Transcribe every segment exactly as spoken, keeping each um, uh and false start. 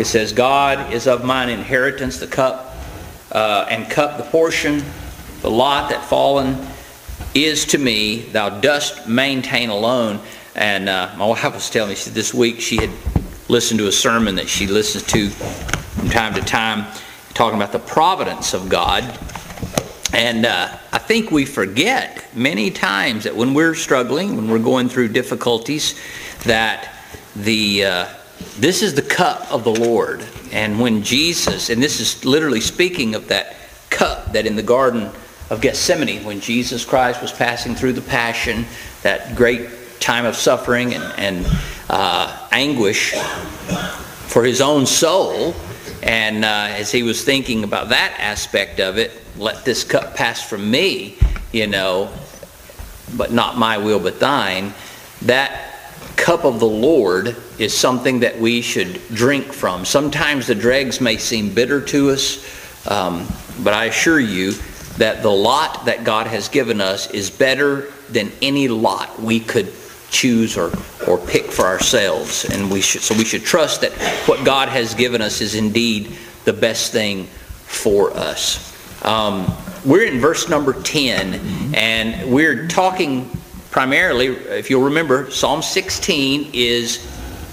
It says, God is of mine inheritance, the cup, uh, and cup the portion, the lot that fallen is to me, thou dost maintain alone. And uh, my wife was telling me, she said this week she had listened to a sermon that she listens to from time to time, talking about the providence of God. And uh, I think we forget many times that when we're struggling, when we're going through difficulties, that the uh, this is the cup of the Lord. And when Jesus, and this is literally speaking of that cup that in the Garden of Gethsemane, when Jesus Christ was passing through the passion, that great time of suffering and, and uh, anguish for his own soul, and uh, as he was thinking about that aspect of it, let this cup pass from me, you know, but not my will but thine. That cup of the Lord is something that we should drink from. Sometimes the dregs may seem bitter to us, um, but I assure you that the lot that God has given us is better than any lot we could choose or, or pick for ourselves. And we should, so we should trust that what God has given us is indeed the best thing for us. Um, we're in verse number ten, and we're talking primarily, if you'll remember, Psalm sixteen is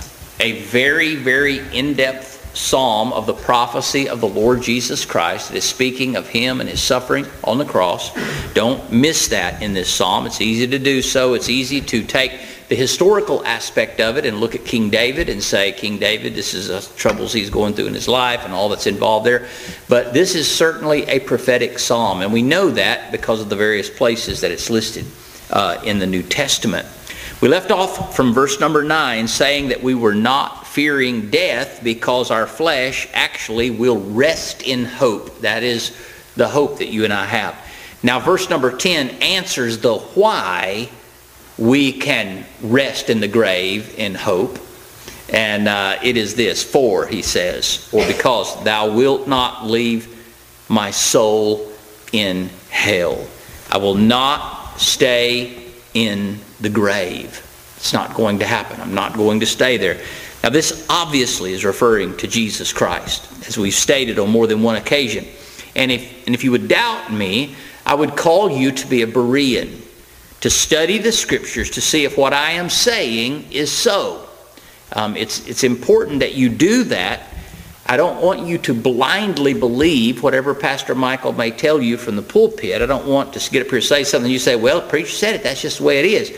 a very, very in-depth psalm of the prophecy of the Lord Jesus Christ. It is speaking of him and his suffering on the cross. Don't miss that in this psalm. It's easy to do so. It's easy to take the historical aspect of it and look at King David and say, King David, this is the troubles he's going through in his life and all that's involved there. But this is certainly a prophetic psalm, and we know that because of the various places that it's listed uh, in the New Testament. We left off from verse number nine saying that we were not fearing death because our flesh actually will rest in hope. That is the hope that you and I have. Now verse number ten answers the why we can rest in the grave in hope. And uh, it is this, for, he says, or because thou wilt not leave my soul in hell. I will not stay in the grave. It's not going to happen. I'm not going to stay there. Now this obviously is referring to Jesus Christ, as we've stated on more than one occasion. And if, and if you would doubt me, I would call you to be a Berean, to study the Scriptures to see if what I am saying is so. Um, it's, it's important that you do that. I don't want you to blindly believe whatever Pastor Michael may tell you from the pulpit. I don't want to get up here and say something you say, well, the preacher said it, that's just the way it is.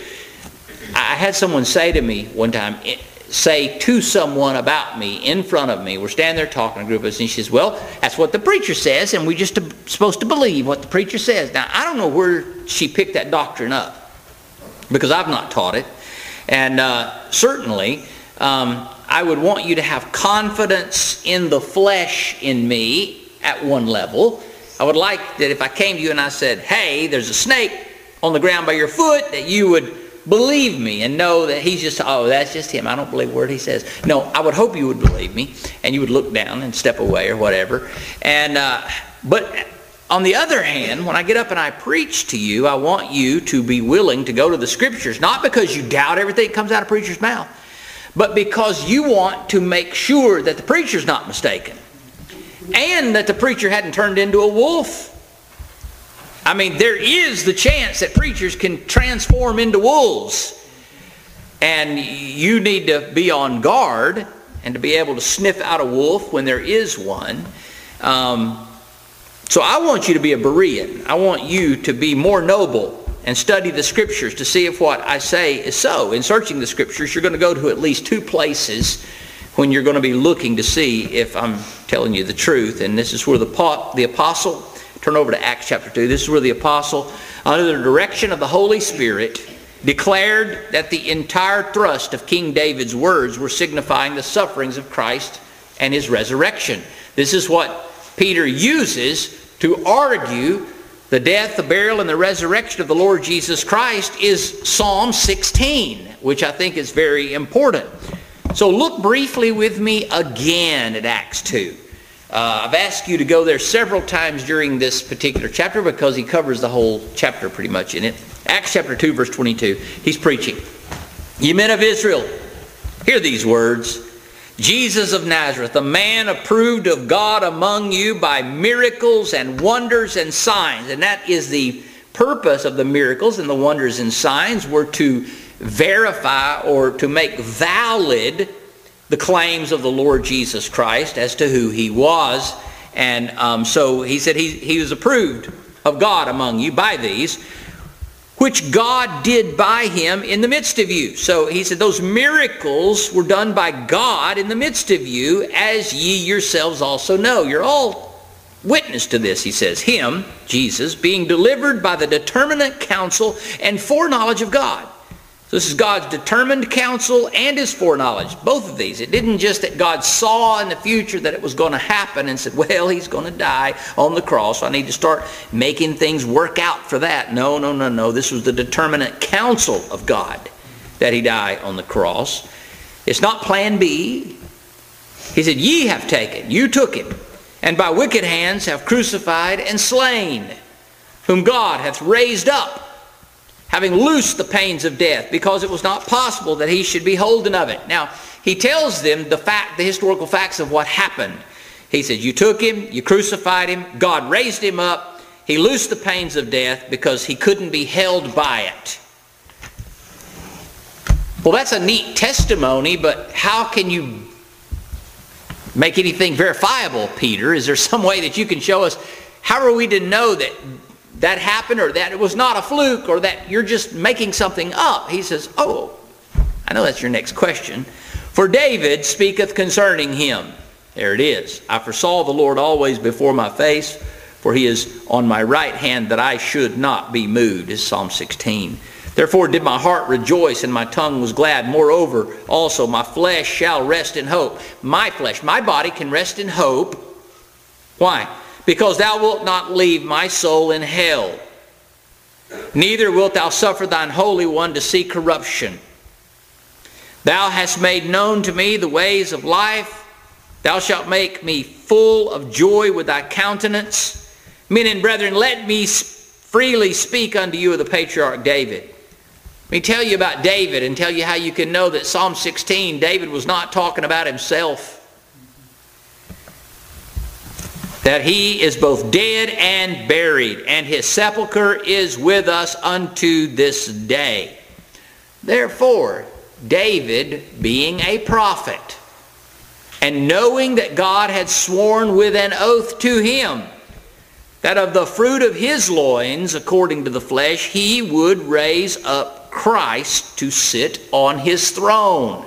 I had someone say to me one time, say to someone about me in front of me, we're standing there talking, a group of us, and she says, well, that's what the preacher says, and we're just supposed to believe what the preacher says. Now, I don't know where she picked that doctrine up, because I've not taught it. And uh, certainly, um, I would want you to have confidence in the flesh in me at one level. I would like that if I came to you and I said, hey, there's a snake on the ground by your foot, that you would believe me and know that he's just, oh, that's just him. I don't believe a word he says. No, I would hope you would believe me and you would look down and step away or whatever. And uh, but on the other hand, when I get up and I preach to you, I want you to be willing to go to the Scriptures, not because you doubt everything that comes out of a preacher's mouth, but because you want to make sure that the preacher's not mistaken and that the preacher hadn't turned into a wolf. I mean, there is the chance that preachers can transform into wolves. And you need to be on guard and to be able to sniff out a wolf when there is one. Um, so I want you to be a Berean. I want you to be more noble and study the Scriptures to see if what I say is so. In searching the Scriptures, you're going to go to at least two places when you're going to be looking to see if I'm telling you the truth. And this is where the, the apostle... Turn over to Acts chapter two. This is where the apostle, under the direction of the Holy Spirit, declared that the entire thrust of King David's words were signifying the sufferings of Christ and his resurrection. This is what Peter uses to argue the death, the burial, and the resurrection of the Lord Jesus Christ is Psalm sixteen, which I think is very important. So look briefly with me again at Acts two. Uh, I've asked you to go there several times during this particular chapter because he covers the whole chapter pretty much in it. Acts chapter two, verse twenty-two. He's preaching. Ye men of Israel, hear these words. Jesus of Nazareth, a man approved of God among you by miracles and wonders and signs. And that is the purpose of the miracles and the wonders and signs, were to verify or to make valid the claims of the Lord Jesus Christ as to who he was. And um, so he said he, he was approved of God among you by these, which God did by him in the midst of you. So he said those miracles were done by God in the midst of you, as ye yourselves also know. You're all witness to this, he says. Him, Jesus, being delivered by the determinate counsel and foreknowledge of God. So this is God's determined counsel and his foreknowledge, both of these. It didn't just that God saw in the future that it was going to happen and said, well, he's going to die on the cross, so I need to start making things work out for that. No, no, no, no. This was the determinate counsel of God that he die on the cross. It's not plan B. He said, ye have taken, you took him, and by wicked hands have crucified and slain, whom God hath raised up, having loosed the pains of death, because it was not possible that he should be holden of it. Now, he tells them the fact, the historical facts of what happened. He says, you took him, you crucified him, God raised him up, he loosed the pains of death because he couldn't be held by it. Well, that's a neat testimony, but how can you make anything verifiable, Peter? Is there some way that you can show us, how are we to know that that happened, or that it was not a fluke, or that you're just making something up? He says, oh, I know that's your next question. For David speaketh concerning him. There it is. I foresaw the Lord always before my face, for he is on my right hand, that I should not be moved. This is Psalm sixteen. Therefore did my heart rejoice, and my tongue was glad. Moreover, also my flesh shall rest in hope. My flesh, my body can rest in hope. Why? Because thou wilt not leave my soul in hell, neither wilt thou suffer thine Holy One to see corruption. Thou hast made known to me the ways of life. Thou shalt make me full of joy with thy countenance. Men and brethren, let me freely speak unto you of the patriarch David. Let me tell you about David and tell you how you can know that Psalm sixteen, David was not talking about himself. That he is both dead and buried, and his sepulchre is with us unto this day. Therefore, David, being a prophet, and knowing that God had sworn with an oath to him, that of the fruit of his loins, according to the flesh, he would raise up Christ to sit on his throne.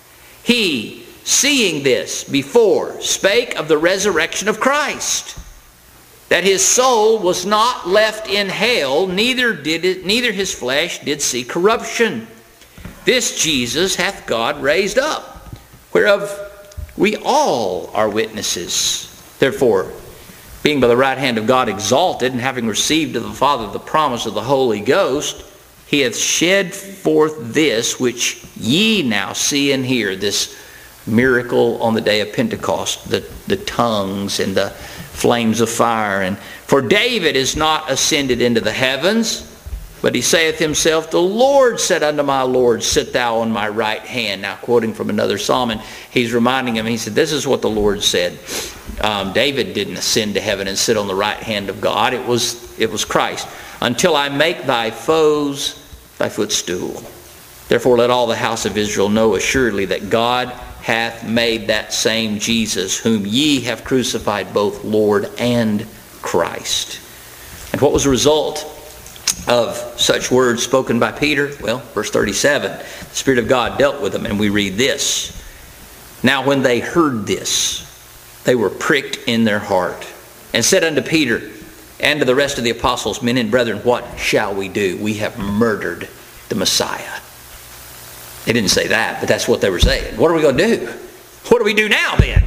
He, seeing this before, spake of the resurrection of Christ, that his soul was not left in hell, neither did it, neither his flesh did see corruption. This Jesus hath God raised up, whereof we all are witnesses. Therefore, being by the right hand of God exalted, and having received of the Father the promise of the Holy Ghost, he hath shed forth this which ye now see and hear, this miracle on the day of Pentecost, the, the tongues and the flames of fire. And for David is not ascended into the heavens, but he saith himself, the Lord said unto my Lord, sit thou on my right hand. Now quoting from another psalm, and he's reminding him, he said, this is what the Lord said. Um, David didn't ascend to heaven and sit on the right hand of God. It was, it was Christ. Until I make thy foes thy footstool. Therefore let all the house of Israel know assuredly that God hath made that same Jesus, whom ye have crucified, both Lord and Christ. And what was the result of such words spoken by Peter? Well, verse thirty-seven, the Spirit of God dealt with them, and we read this. Now when they heard this, they were pricked in their heart, and said unto Peter and to the rest of the apostles, men and brethren, what shall we do? We have murdered the Messiah. They didn't say that, but that's what they were saying. What are we going to do? What do we do now then?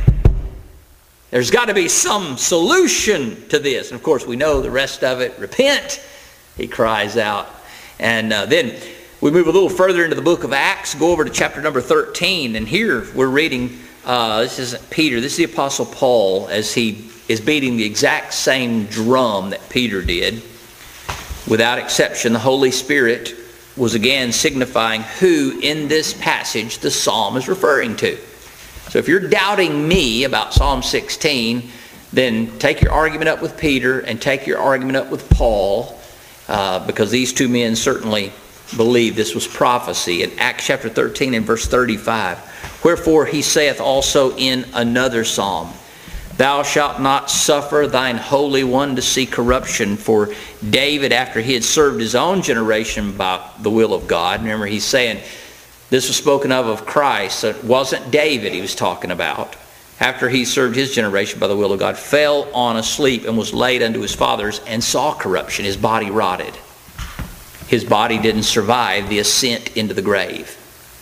There's got to be some solution to this. And of course, we know the rest of it. Repent, he cries out. And uh, then we move a little further into the book of Acts, go over to chapter number thirteen. And here we're reading, uh, this isn't Peter, this is the Apostle Paul, as he is beating the exact same drum that Peter did. Without exception, the Holy Spirit was again signifying who in this passage the psalm is referring to. So if you're doubting me about Psalm sixteen, then take your argument up with Peter and take your argument up with Paul, uh, because these two men certainly believed this was prophecy. In Acts chapter thirteen and verse thirty-five, wherefore he saith also in another psalm, Thou shalt not suffer thine Holy One to see corruption. For David, after he had served his own generation by the will of God, remember he's saying, this was spoken of of Christ, so it wasn't David he was talking about. After he served his generation by the will of God, fell on asleep and was laid unto his fathers and saw corruption. His body rotted. His body didn't survive the ascent into the grave.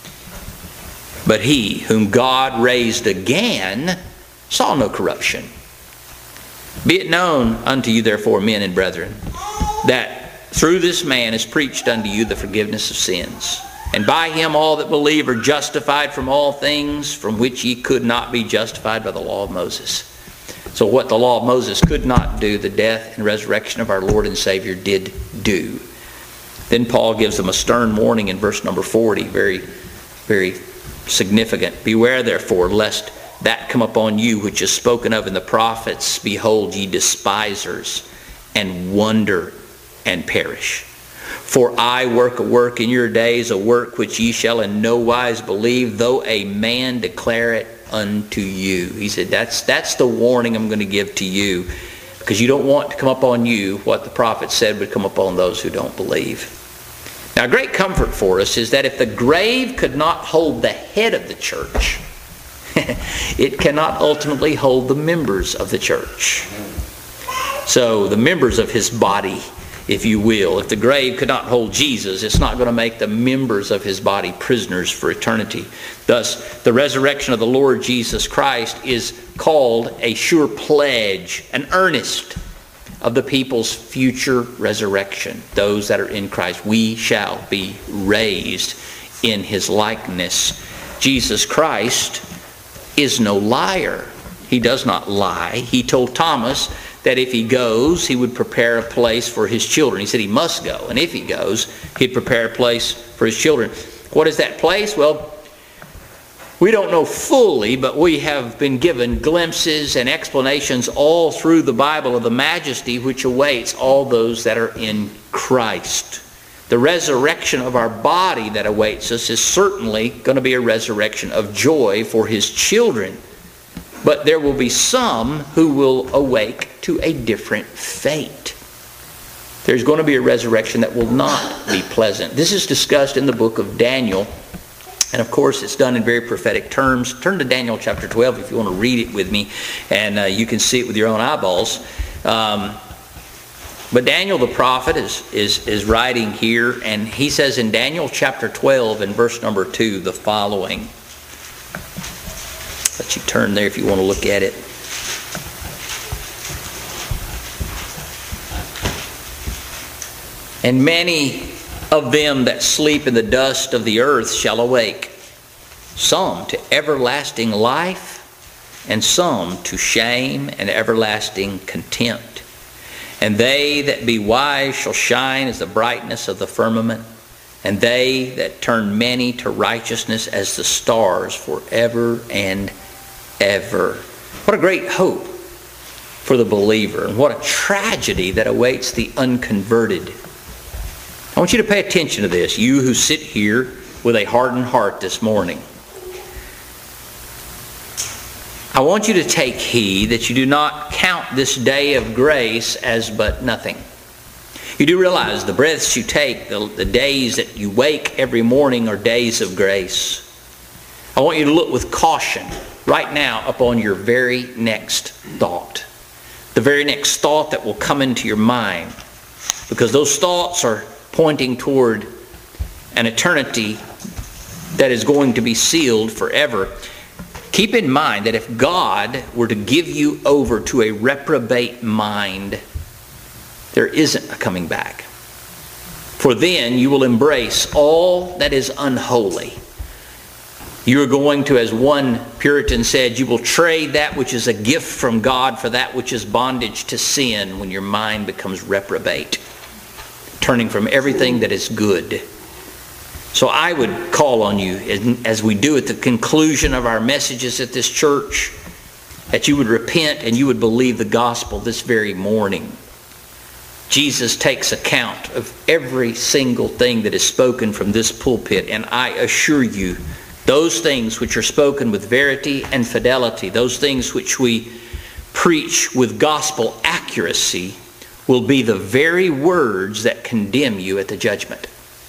But he, whom God raised again, saw no corruption. Be it known unto you, therefore, men and brethren, that through this man is preached unto you the forgiveness of sins. And by him all that believe are justified from all things from which ye could not be justified by the law of Moses. So what the law of Moses could not do, the death and resurrection of our Lord and Savior did do. Then Paul gives them a stern warning in verse number forty, very, very significant. Beware therefore, lest that come upon you which is spoken of in the prophets. Behold, ye despisers, and wonder and perish. For I work a work in your days, a work which ye shall in no wise believe, though a man declare it unto you. He said, that's, that's the warning I'm going to give to you, because you don't want to come upon you what the prophet said would come upon those who don't believe. Now, a great comfort for us is that if the grave could not hold the head of the church, it cannot ultimately hold the members of the church. So the members of his body, if you will. If the grave could not hold Jesus, it's not going to make the members of his body prisoners for eternity. Thus, the resurrection of the Lord Jesus Christ is called a sure pledge, an earnest of the people's future resurrection. Those that are in Christ, we shall be raised in his likeness. Jesus Christ is no liar. He does not lie. He told Thomas that if he goes, he would prepare a place for his children. He said he must go, and if he goes, he'd prepare a place for his children. What is that place? Well, we don't know fully, but we have been given glimpses and explanations all through the Bible of the majesty which awaits all those that are in Christ. The resurrection of our body that awaits us is certainly going to be a resurrection of joy for his children. But there will be some who will awake to a different fate. There's going to be a resurrection that will not be pleasant. This is discussed in the book of Daniel. And of course, it's done in very prophetic terms. Turn to Daniel chapter twelve if you want to read it with me. And uh, you can see it with your own eyeballs. Um, but Daniel the prophet is, is, is writing here. And he says in Daniel chapter twelve and verse number two the following. Let you turn there if you want to look at it. And many of them that sleep in the dust of the earth shall awake, some to everlasting life, and some to shame and everlasting contempt. And they that be wise shall shine as the brightness of the firmament, and they that turn many to righteousness as the stars forever and ever. What a great hope for the believer, and what a tragedy that awaits the unconverted. I want you to pay attention to this, you who sit here with a hardened heart this morning. I want you to take heed that you do not count this day of grace as but nothing. You do realize the breaths you take, the, the days that you wake every morning are days of grace. I want you to look with caution right now upon your very next thought. The very next thought that will come into your mind. Because those thoughts are pointing toward an eternity that is going to be sealed forever. Keep in mind that if God were to give you over to a reprobate mind, there isn't a coming back. For then you will embrace all that is unholy. You are going to, as one Puritan said, you will trade that which is a gift from God for that which is bondage to sin when your mind becomes reprobate, turning from everything that is good. So I would call on you, as we do at the conclusion of our messages at this church, that you would repent and you would believe the gospel this very morning. Jesus takes account of every single thing that is spoken from this pulpit, and I assure you, those things which are spoken with verity and fidelity, those things which we preach with gospel accuracy, will be the very words that condemn you at the judgment.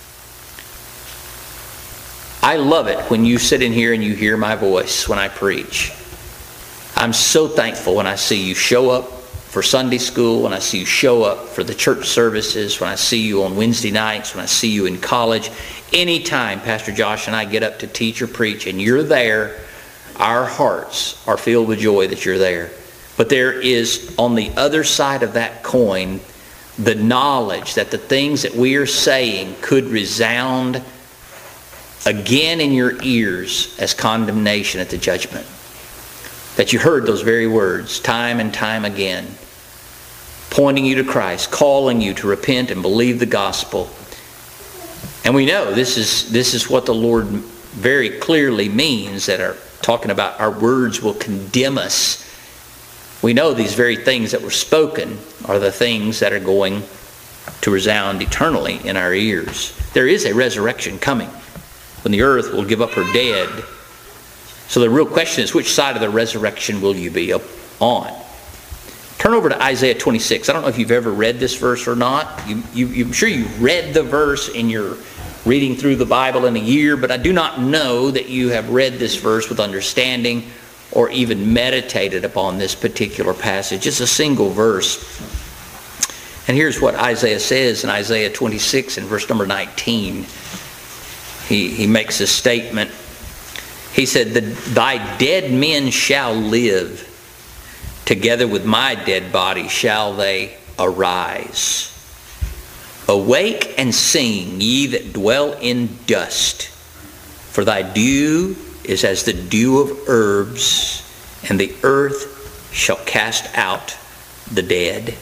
I love it when you sit in here and you hear my voice when I preach. I'm so thankful when I see you show up for Sunday school, when I see you show up for the church services, when I see you on Wednesday nights, when I see you in college. Anytime Pastor Josh and I get up to teach or preach and you're there, our hearts are filled with joy that you're there. But there is, on the other side of that coin, the knowledge that the things that we are saying could resound again in your ears as condemnation at the judgment. That you heard those very words time and time again, pointing you to Christ, calling you to repent and believe the gospel. And we know this is this is what the Lord very clearly means, that are talking about our words will condemn us. We know these very things that were spoken are the things that are going to resound eternally in our ears. There is a resurrection coming when the earth will give up her dead. So the real question is, which side of the resurrection will you be up on? Turn over to Isaiah twenty-six. I don't know if you've ever read this verse or not. You, you, I'm sure you read the verse in your reading through the Bible in a year, but I do not know that you have read this verse with understanding or even meditated upon this particular passage. It's a single verse. And here's what Isaiah says in Isaiah twenty-six and verse number nineteen. He, he makes a statement. He said, "Thy dead men shall live. Together with my dead body shall they arise. Awake and sing, ye that dwell in dust. For thy dew is as the dew of herbs, and the earth shall cast out the dead."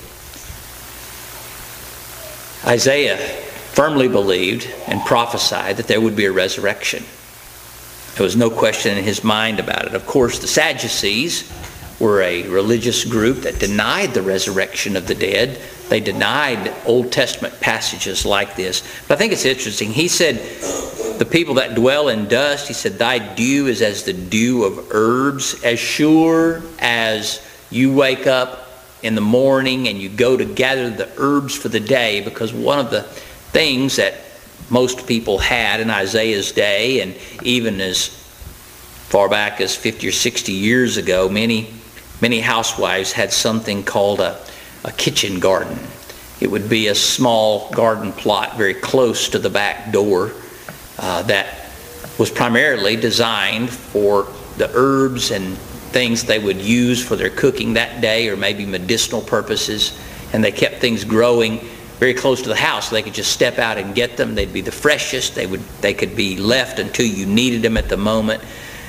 Isaiah firmly believed and prophesied that there would be a resurrection. There was no question in his mind about it. Of course, the Sadducees were a religious group that denied the resurrection of the dead. They denied Old Testament passages like this. But I think it's interesting. He said, the people that dwell in dust, he said, thy dew is as the dew of herbs, as sure as you wake up in the morning and you go to gather the herbs for the day, because one of the things that most people had in Isaiah's day, and even as far back as fifty or sixty years ago, many many housewives had something called a, a kitchen garden. It would be a small garden plot very close to the back door uh, that was primarily designed for the herbs and things they would use for their cooking that day, or maybe medicinal purposes. And they kept things growing very close to the house so they could just step out and get them. They'd be the freshest. They would they could be left until you needed them at the moment.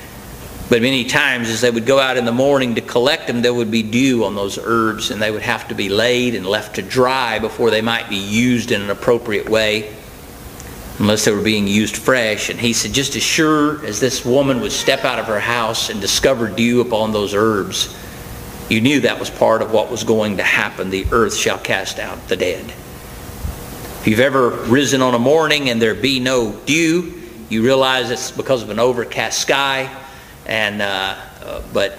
But many times as they would go out in the morning to collect them, there would be dew on those herbs, and they would have to be laid and left to dry before they might be used in an appropriate way, unless they were being used fresh. And he said, just as sure as this woman would step out of her house and discover dew upon those herbs, you knew that was part of what was going to happen. The earth shall cast out the dead. If you've ever risen on a morning and there be no dew, you realize it's because of an overcast sky. And uh, uh, but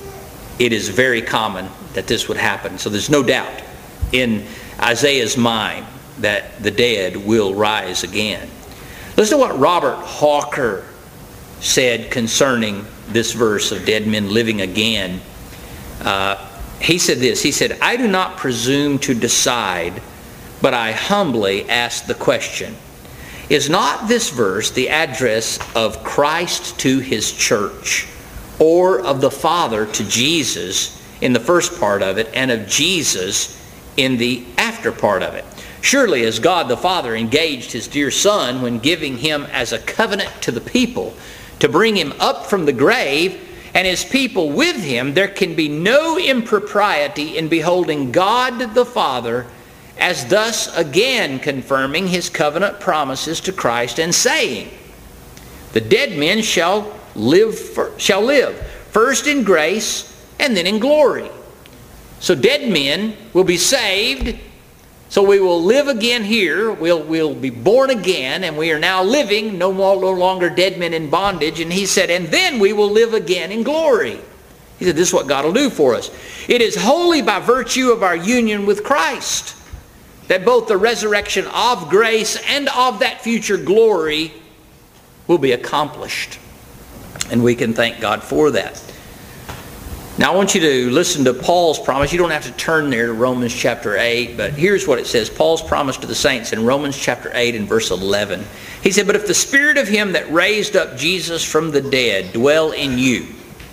it is very common that this would happen. So there's no doubt in Isaiah's mind that the dead will rise again. Listen to what Robert Hawker said concerning this verse of dead men living again. Uh, he said this. He said, "I do not presume to decide, but I humbly ask the question, is not this verse the address of Christ to his church, or of the Father to Jesus in the first part of it, and of Jesus in the after part of it? Surely as God the Father engaged his dear Son when giving him as a covenant to the people to bring him up from the grave, and his people with him, there can be no impropriety in beholding God the Father as thus again confirming his covenant promises to Christ, and saying, the dead men shall live, for, shall live, first in grace and then in glory. So dead men will be saved. So we will live again here. We'll, we'll be born again, and we are now living, no, more, no longer dead men in bondage. And he said, and then we will live again in glory. He said, this is what God will do for us. It is wholly by virtue of our union with Christ that both the resurrection of grace and of that future glory will be accomplished. And we can thank God for that. Now I want you to listen to Paul's promise. You don't have to turn there to Romans chapter eight, but here's what it says. Paul's promise to the saints in Romans chapter eight and verse eleven. He said, but if the spirit of him that raised up Jesus from the dead dwell in you,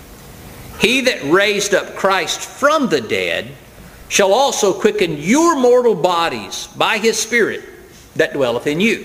he that raised up Christ from the dead shall also quicken your mortal bodies by his Spirit that dwelleth in you.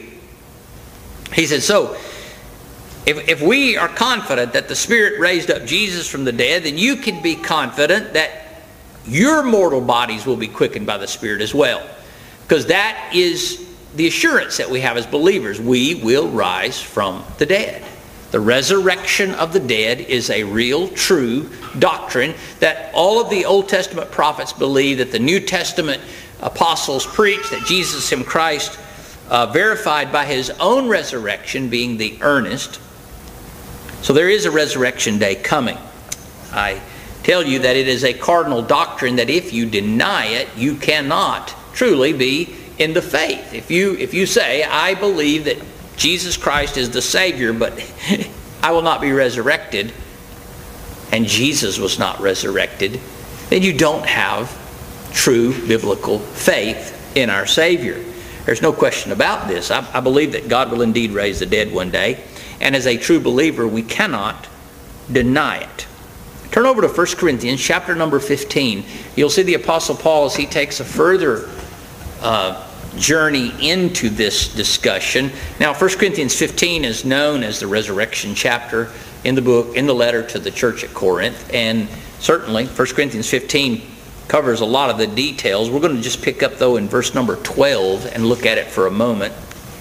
He said, so if, if we are confident that the Spirit raised up Jesus from the dead, then you can be confident that your mortal bodies will be quickened by the Spirit as well. Because that is the assurance that we have as believers. We will rise from the dead. The resurrection of the dead is a real, true doctrine that all of the Old Testament prophets believe, that the New Testament apostles preach, that Jesus him Christ uh, verified by his own resurrection being the earnest. So there is a resurrection day coming. I tell you that it is a cardinal doctrine that if you deny it, you cannot truly be in the faith. If you, if you say, I believe that Jesus Christ is the Savior, but I will not be resurrected, and Jesus was not resurrected, then you don't have true biblical faith in our Savior. There's no question about this. I, I believe that God will indeed raise the dead one day, and as a true believer, we cannot deny it. Turn over to First Corinthians chapter number fifteen. You'll see the Apostle Paul as he takes a further uh, journey into this discussion. Now, First Corinthians fifteen is known as the resurrection chapter in the book, in the letter to the church at Corinth. And certainly, First Corinthians fifteen covers a lot of the details. We're going to just pick up, though, in verse number twelve and look at it for a moment.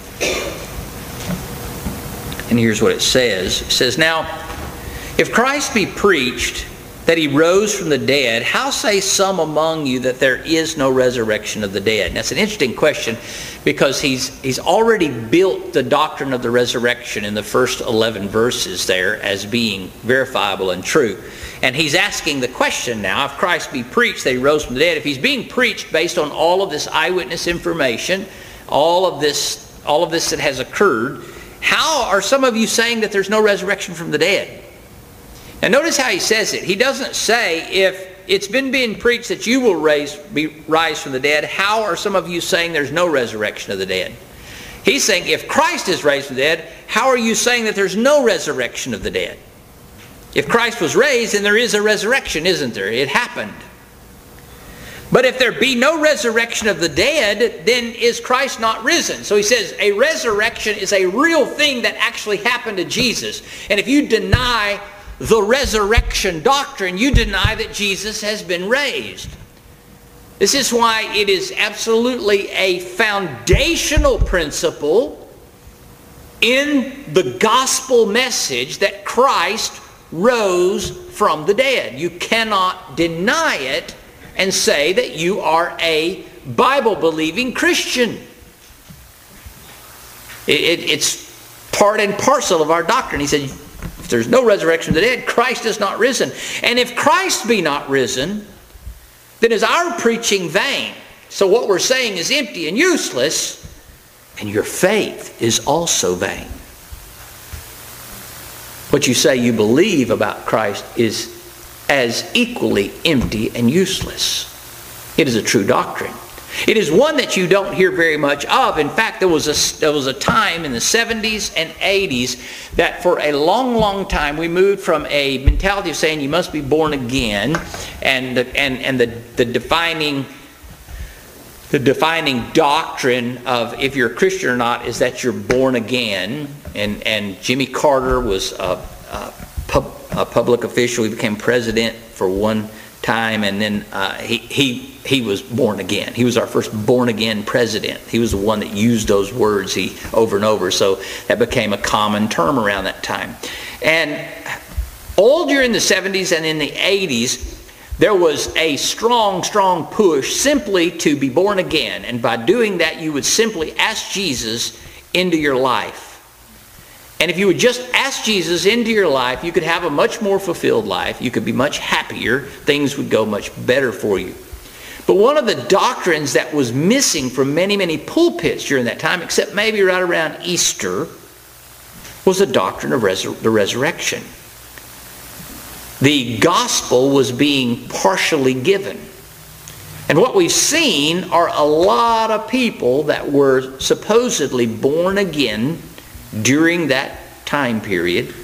And here's what it says. It says, now, if Christ be preached that he rose from the dead, how say some among you that there is no resurrection of the dead? And that's an interesting question, because he's he's already built the doctrine of the resurrection in the first eleven verses there as being verifiable and true. And he's asking the question now, if Christ be preached that he rose from the dead, if he's being preached based on all of this eyewitness information, all of this, all of this that has occurred, how are some of you saying that there's no resurrection from the dead? Now notice how he says it. He doesn't say, if it's been being preached that you will raise, be, rise from the dead, how are some of you saying there's no resurrection of the dead? He's saying, if Christ is raised from the dead, how are you saying that there's no resurrection of the dead? If Christ was raised, then there is a resurrection, isn't there? It happened. But if there be no resurrection of the dead, then is Christ not risen? So he says a resurrection is a real thing that actually happened to Jesus. And if you deny the resurrection doctrine, you deny that Jesus has been raised. This is why it is absolutely a foundational principle in the gospel message that Christ rose from the dead. You cannot deny it and say that you are a Bible-believing Christian. It, it, it's part and parcel of our doctrine. He said, if there's no resurrection of the dead, Christ is not risen. And if Christ be not risen, then is our preaching vain. So what we're saying is empty and useless, and your faith is also vain. What you say you believe about Christ is as equally empty and useless. It is a true doctrine. It is one that you don't hear very much of. In fact, there was a, there was a time in the seventies and eighties that for a long, long time we moved from a mentality of saying you must be born again, and and and the, the defining the defining doctrine of if you're a Christian or not is that you're born again. And and Jimmy Carter was a, a, pub, a public official. He became president for one time, and then uh, he, he, he was born again. He was our first born-again president. He was the one that used those words he over and over, so that became a common term around that time. And all during the seventies and in the eighties, there was a strong, strong push simply to be born again. And by doing that, you would simply ask Jesus into your life. And if you would just ask Jesus into your life, you could have a much more fulfilled life. You could be much happier. Things would go much better for you. But one of the doctrines that was missing from many, many pulpits during that time, except maybe right around Easter, was the doctrine of resur- the resurrection. The gospel was being partially given. And what we've seen are a lot of people that were supposedly born again during that time period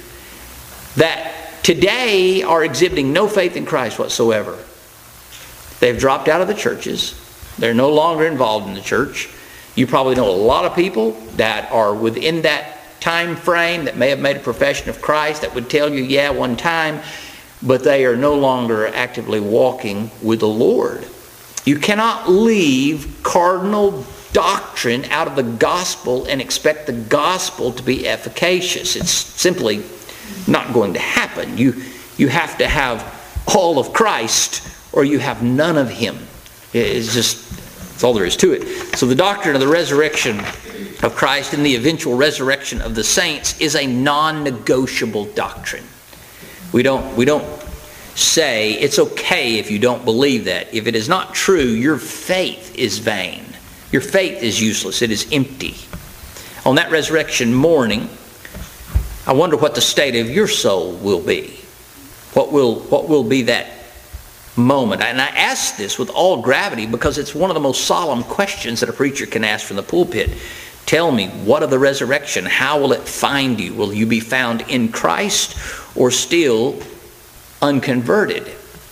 that today are exhibiting no faith in Christ whatsoever. They've dropped out of the churches. They're no longer involved in the church. You probably know a lot of people that are within that time frame that may have made a profession of Christ that would tell you, yeah, one time, but they are no longer actively walking with the Lord. You cannot leave cardinal doctrine out of the gospel and expect the gospel to be efficacious. It's simply not going to happen. You, you have to have all of Christ or you have none of Him. It's just, that's all there is to it. So the doctrine of the resurrection of Christ and the eventual resurrection of the saints is a non-negotiable doctrine. We don't, we don't say it's okay if you don't believe that. If it is not true, your faith is vain. Your faith is useless. It is empty. On that resurrection morning, I wonder what the state of your soul will be. What will, what will be that moment? And I ask this with all gravity because it's one of the most solemn questions that a preacher can ask from the pulpit. Tell me, what of the resurrection? How will it find you? Will you be found in Christ or still unconverted?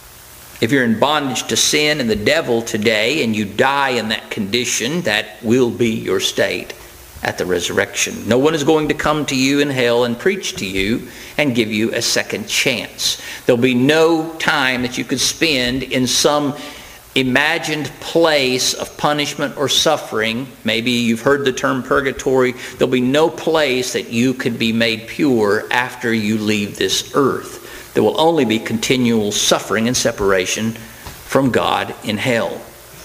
If you're in bondage to sin and the devil today and you die in that condition, that will be your state at the resurrection. No one is going to come to you in hell and preach to you and give you a second chance. There'll be no time that you could spend in some imagined place of punishment or suffering. Maybe you've heard the term purgatory. There'll be no place that you could be made pure after you leave this earth. There will only be continual suffering and separation from God in hell.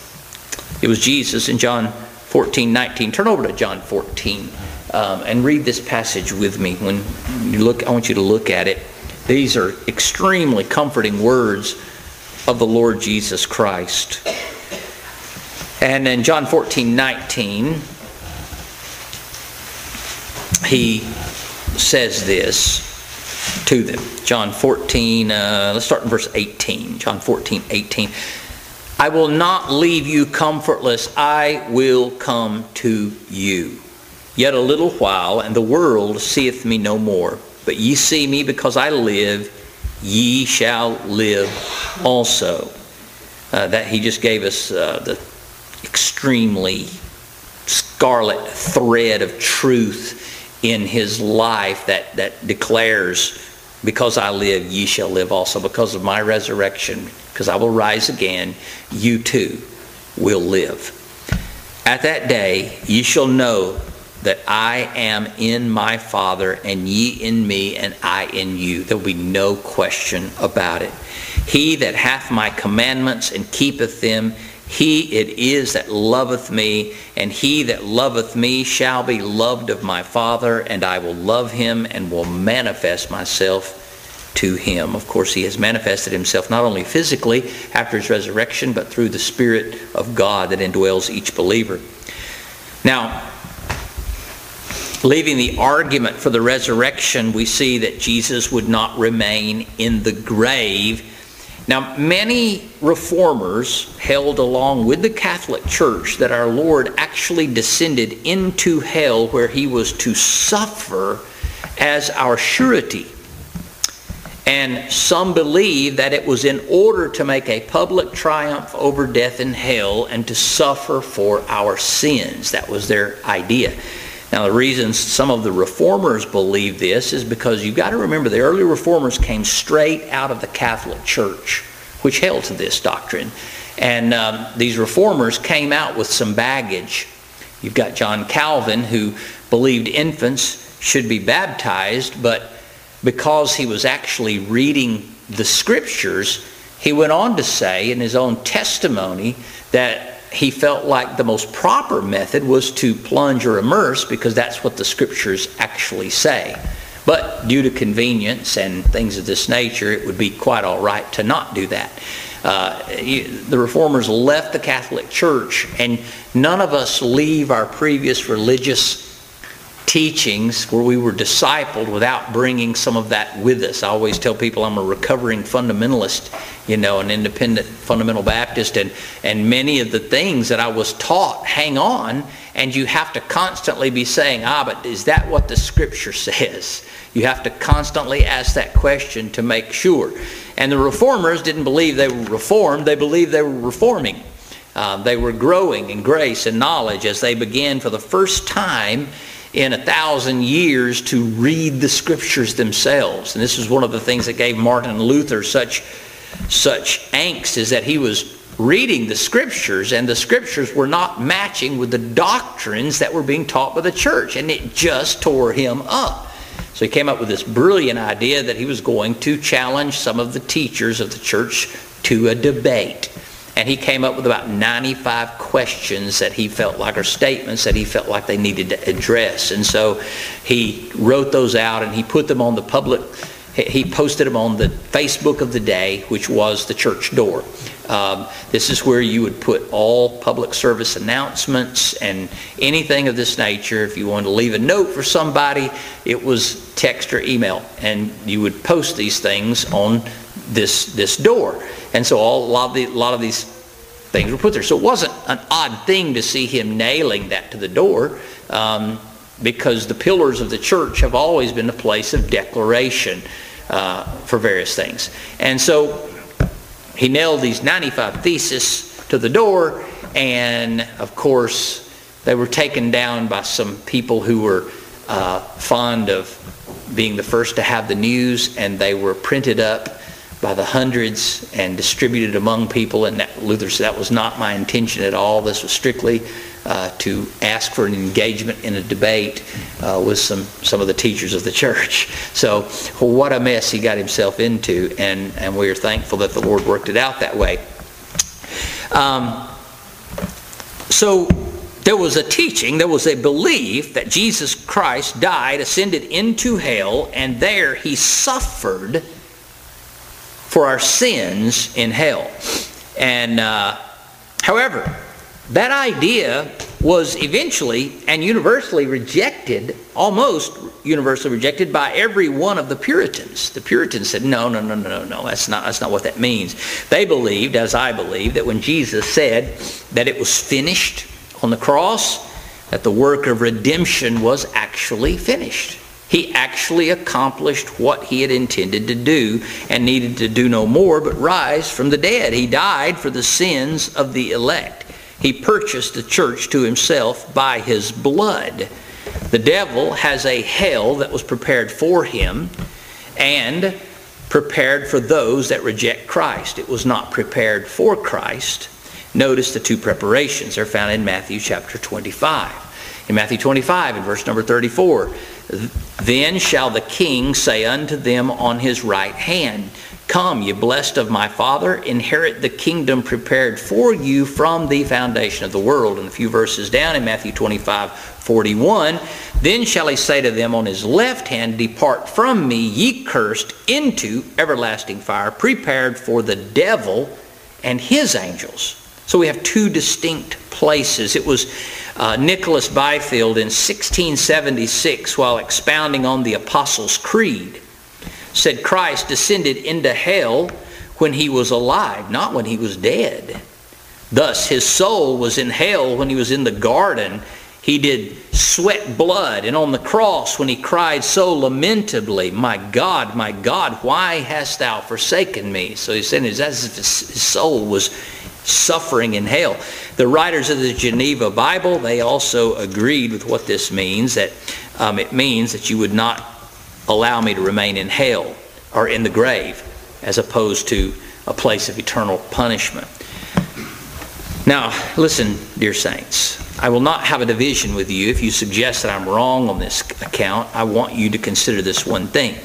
It was Jesus in John fourteen nineteen. Turn over to John fourteen um, and read this passage with me. When you look, I want you to look at it. These are extremely comforting words of the Lord Jesus Christ. And in John fourteen nineteen, He says this to them. John fourteen, uh, let's start in verse eighteen. John fourteen, eighteen. I will not leave you comfortless. I will come to you. Yet a little while, and the world seeth me no more. But ye see me because I live, ye shall live also. Uh, that he just gave us uh, the extremely scarlet thread of truth in his life that, that declares, because I live, ye shall live also. Because of my resurrection, because I will rise again, you too will live. At that day, ye shall know that I am in my Father, and ye in me, and I in you. There will be no question about it. He that hath my commandments and keepeth them, he it is that loveth me, and he that loveth me shall be loved of my Father, and I will love him and will manifest myself to him. Of course, he has manifested himself not only physically after his resurrection, but through the Spirit of God that indwells each believer. Now, leaving the argument for the resurrection, we see that Jesus would not remain in the grave. Now, many reformers held along with the Catholic Church that our Lord actually descended into hell where he was to suffer as our surety. And some believe that it was in order to make a public triumph over death and hell and to suffer for our sins. That was their idea. Now, the reason some of the reformers believe this is because you've got to remember the early reformers came straight out of the Catholic Church, which held to this doctrine. And um, these reformers came out with some baggage. You've got John Calvin, who believed infants should be baptized, but because he was actually reading the scriptures, he went on to say in his own testimony that he felt like the most proper method was to plunge or immerse, because that's what the scriptures actually say. But due to convenience and things of this nature, it would be quite all right to not do that. Uh, the reformers left the Catholic Church, and none of us leave our previous religious teachings where we were discipled without bringing some of that with us. I always tell people I'm a recovering fundamentalist, you know, an independent fundamental Baptist, and, and many of the things that I was taught hang on, and you have to constantly be saying, ah, but is that what the scripture says? You have to constantly ask that question to make sure. And the reformers didn't believe they were reformed, they believed they were reforming. Uh, they were growing in grace and knowledge as they began for the first time in a thousand years to read the scriptures themselves. And this is one of the things that gave Martin Luther such, such angst, is that he was reading the scriptures, and the scriptures were not matching with the doctrines that were being taught by the church, and it just tore him up. So he came up with this brilliant idea that he was going to challenge some of the teachers of the church to a debate. And he came up with about ninety-five questions that he felt like, or statements that he felt like they needed to address. And so he wrote those out, and he put them on the public, he posted them on the Facebook of the day, which was the church door. Um, this is where you would put all public service announcements and anything of this nature. If you wanted to leave a note for somebody, it was text or email, and you would post these things on this this door. And so all, a, lot of the, a lot of these things were put there. So it wasn't an odd thing to see him nailing that to the door, um, because the pillars of the church have always been a place of declaration uh, for various things. And so he nailed these ninety-five theses to the door, and of course they were taken down by some people who were uh, fond of being the first to have the news, and they were printed up by the hundreds and distributed among people. And that, Luther said, that was not my intention at all. This was strictly uh, to ask for an engagement in a debate uh, with some, some of the teachers of the church. So well, what a mess he got himself into, and, and we are thankful that the Lord worked it out that way. Um, so there was a teaching, there was a belief that Jesus Christ died, ascended into hell, and there he suffered for our sins in hell. And uh, however, that idea was eventually and universally rejected, almost universally rejected by every one of the Puritans. The Puritans said, no, no, no, no, no, no, that's not, that's not what that means. They believed, as I believe, that when Jesus said that it was finished on the cross, that the work of redemption was actually finished. He actually accomplished what he had intended to do and needed to do no more but rise from the dead. He died for the sins of the elect. He purchased the church to himself by his blood. The devil has a hell that was prepared for him and prepared for those that reject Christ. It was not prepared for Christ. Notice the two preparations. They're found in Matthew chapter twenty-five. In Matthew twenty-five, in verse number thirty-four, then shall the king say unto them on his right hand, come, ye blessed of my Father, inherit the kingdom prepared for you from the foundation of the world. And a few verses down in Matthew twenty-five, forty-one, then shall he say to them on his left hand, depart from me, ye cursed, into everlasting fire, prepared for the devil and his angels. So we have two distinct places. It was uh, Nicholas Byfield in sixteen seventy-six, while expounding on the Apostles' Creed, said Christ descended into hell when he was alive, not when he was dead. Thus his soul was in hell when he was in the garden. He did sweat blood, and on the cross when he cried so lamentably, my God, my God, why hast thou forsaken me? So he said it's as if his soul was suffering in hell. The writers of the Geneva Bible, they also agreed with what this means, that um, it means that you would not allow me to remain in hell or in the grave, as opposed to a place of eternal punishment. Now, listen, dear saints, I will not have a division with you if you suggest that I'm wrong on this account. I want you to consider this one thing.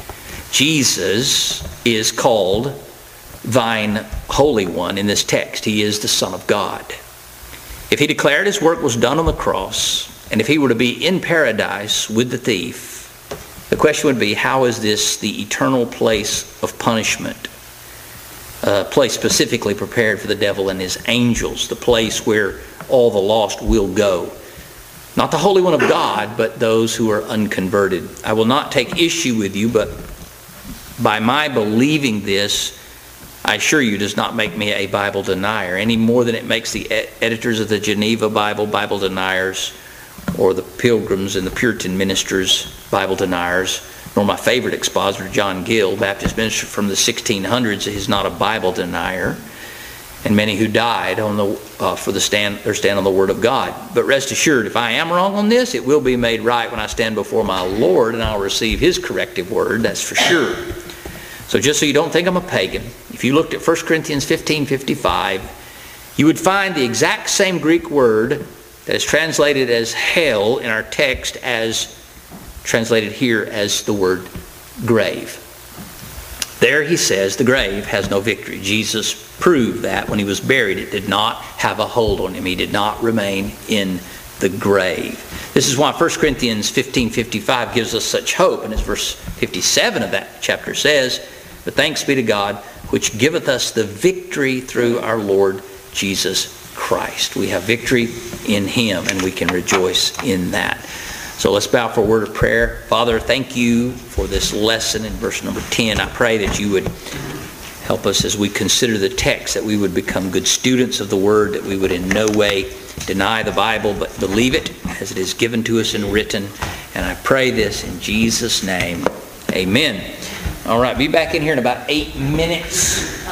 Jesus is called thine Holy One in this text. He is the Son of God. If he declared his work was done on the cross, and if he were to be in paradise with the thief, the question would be, how is this the eternal place of punishment? A place specifically prepared for the devil and his angels, the place where all the lost will go. Not the Holy One of God, but those who are unconverted. I will not take issue with you, but by my believing this, I assure you, does not make me a Bible denier, any more than it makes the editors of the Geneva Bible Bible deniers, or the Pilgrims and the Puritan ministers Bible deniers, nor my favorite expositor, John Gill, Baptist minister from the sixteen hundreds. He's not a Bible denier. And many who died on the uh, for the stand their stand on the Word of God. But rest assured, if I am wrong on this, it will be made right when I stand before my Lord, and I'll receive His corrective word, that's for sure. So just so you don't think I'm a pagan, if you looked at First Corinthians fifteen fifty-five, you would find the exact same Greek word that is translated as hell in our text as translated here as the word grave. There he says the grave has no victory. Jesus proved that when he was buried. It did not have a hold on him. He did not remain in the grave. This is why First Corinthians fifteen fifty-five gives us such hope. And as verse fifty-seven of that chapter says, but thanks be to God, which giveth us the victory through our Lord Jesus Christ. We have victory in Him, and we can rejoice in that. So let's bow for a word of prayer. Father, thank you for this lesson in verse number ten. I pray that you would help us as we consider the text, that we would become good students of the Word, that we would in no way deny the Bible, but believe it as it is given to us and written. And I pray this in Jesus' name. Amen. All right, be back in here in about eight minutes.